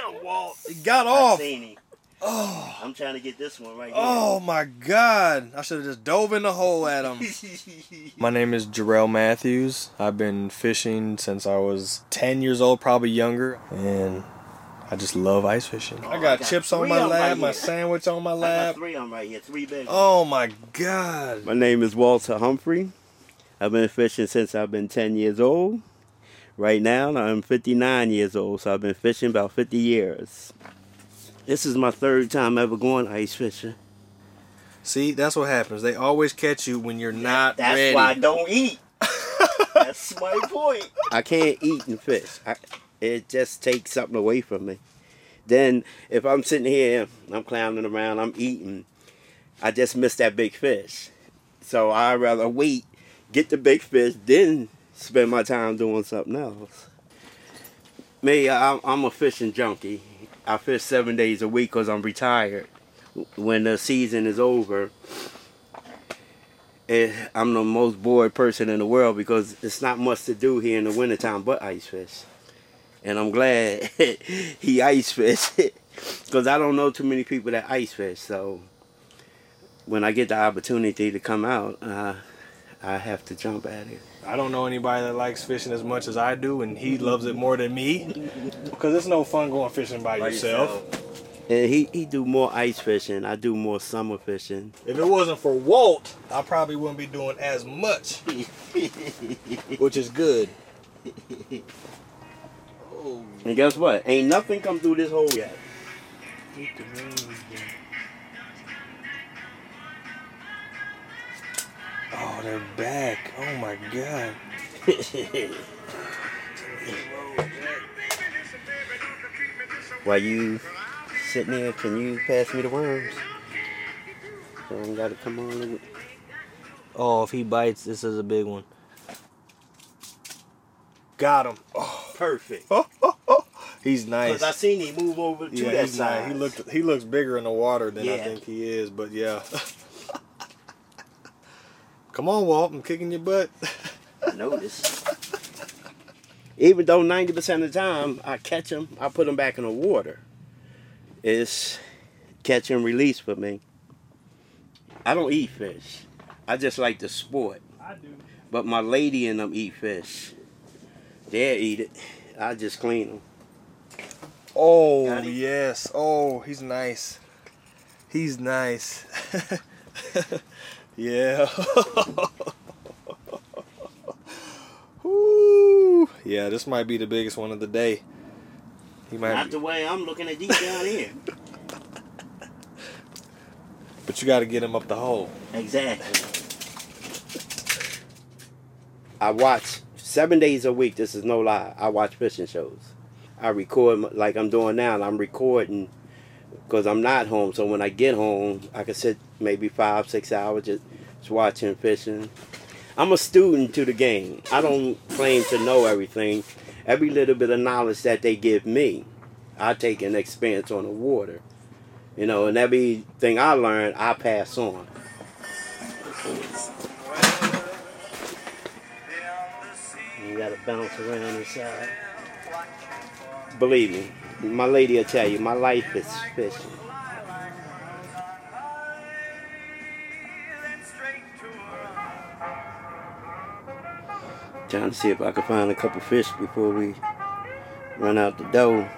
Damn, Walt. He got off. I seen him. Oh. I'm trying to get this one right here. Oh my God. I should have just dove in the hole at him. My name is Jarrell Matthews. I've been fishing since I was 10 years old, probably younger. And I just love ice fishing. I got chips on my lap, my sandwich on my lap. I got 3 of them right here, 3 big ones. Oh my God. My name is Walter Humphrey. I've been fishing since I've been 10 years old. Right now, I'm 59 years old, so I've been fishing about 50 years. This is my 3rd time ever going ice fishing. See, that's what happens. They always catch you when you're not ready. That's why I don't eat. That's my point. I can't eat and fish. It just takes something away from me. Then, if I'm sitting here, I'm clowning around, I'm eating, I just miss that big fish. So I'd rather wait, get the big fish, then spend my time doing something else. Me, I'm a fishing junkie. I fish 7 days a week because I'm retired. When the season is over, I'm the most bored person in the world because it's not much to do here in the wintertime but ice fish. And I'm glad he ice fish because I don't know too many people that ice fish. So when I get the opportunity to come out, I have to jump at it. I don't know anybody that likes fishing as much as I do, and he loves it more than me. Because it's no fun going fishing by yourself. And he do more ice fishing. I do more summer fishing. If it wasn't for Walt, I probably wouldn't be doing as much. Which is good. Oh. And guess what? Ain't nothing come through this hole yet. Oh, they're back. Oh my God. While you sitting there, can you pass me the worms? I don't gotta come on. Oh, if he bites, this is a big one. Got him. Oh, perfect. He's nice. Because I seen him move over to that side. Nice. He looks bigger in the water than I think he is, but yeah. Come on, Walt. I'm kicking your butt. I noticed. Even though 90% of the time I catch them, I put them back in the water. It's catch and release for me. I don't eat fish. I just like the sport. I do. But my lady and them eat fish. They'll eat it. I just clean them. Oh, yes. Oh, he's nice. He's nice. Yeah. Woo. Yeah, this might be the biggest one of the day. Not the way I'm looking at these down here. But you got to get him up the hole. Exactly. I watch 7 days a week. This is no lie. I watch fishing shows. I record like I'm doing now. And I'm recording because I'm not home. So when I get home, I can sit maybe 5-6 hours just watching fishing. I'm a student to the game. I don't claim to know everything. Every little bit of knowledge that they give me, I take and experience on the water. You know, and everything I learn, I pass on. You gotta bounce around inside. Believe me, my lady will tell you, my life is fishing. Trying to see if I can find a couple fish before we run out the door.